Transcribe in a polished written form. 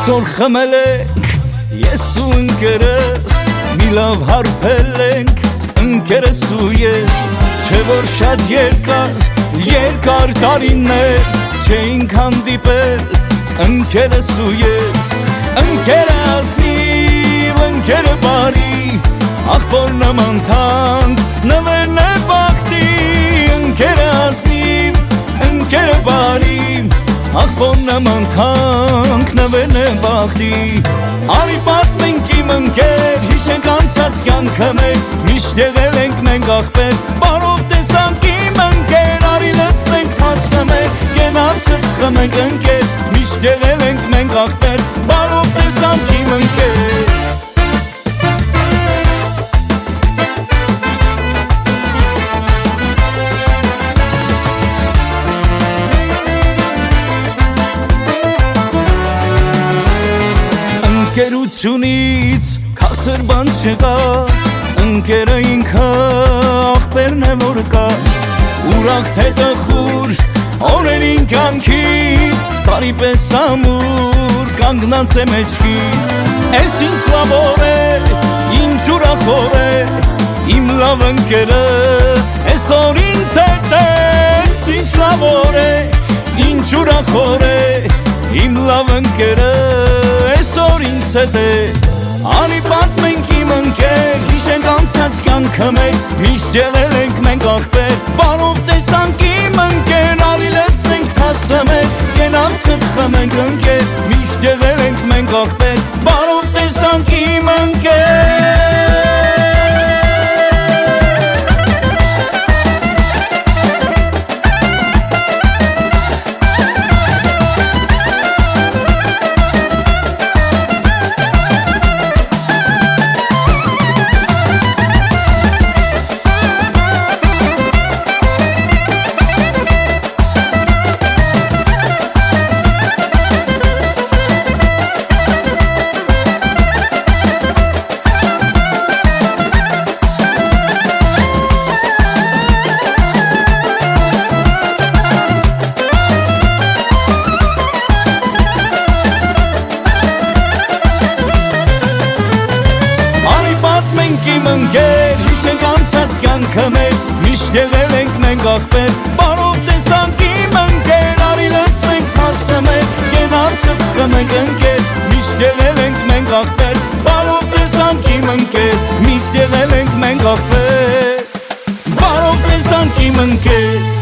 Այսօր խմել ենք ես ու ընկերս, մի լավ հարբել ենք ընկերս ու ես, չէ որ շատ երկար տարիներ չէինք հանդիպել ընկերս ու ես, ընկերը ազնիվ, ընկերը բարի, աղբոր նման թանկ, նվերն է բախտի, ընկերը ազնիվ, ընկերը բարի, աղբոր նման թանկ, նվերն է բախտի, արի պատմենք իմ ընկեր, հիշենք անցած կյանքը մեր, միշտ եղել ենք մենք աղբեր, բարով տեսանք իմ ընկեր, արի լցնենք թասը մեր, կենար սրխմենք ընկեր, միշտ եղել ենք մենք աղբեր, բարով տեսանք իմ ընկեր։ Ընկերությունից քաղցր բան չկա, ընկերը ինքը աղբերն է որ կա, ուրախ թե տխուր օրերին կյանքիդ, սարի պես ամուր կանգնած է մեջքի, ես ինձ լավով է, ինչ ուրախով է, իմ լավ ընկերը, այսօր ինձ հետ է, ինչ լավով է, ինչ ուրախով է, իմ լավ ընկերը, այսօր ինձ հետ է, արի պատմենք իմ ընկեր, հիշենք անցած կյանքը մեր, միշտ եղել ենք մենք աղբեր, բարով տեսանք իմ ընկեր, արի լցնենք թասը մեր, կենալ սրխմենք ընկեր, միշտ եղել ենք մենք աղբեր, բարով տեսանք իմ ընկեր։ Իմ ընկեր, հիշենք անցած կյանքը մեր, միշտ եղել ենք մենք աղբեր, բարով տեսանք իմ ընկեր, արի լցնենք թասը մեր, կենալ սրխմենք ընկեր, միշտ եղել ենք մենք աղբեր, բարով տեսանք իմ ընկեր, միշտ եղել ենք մենք աղբեր, բարով տեսանք իմ ընկեր։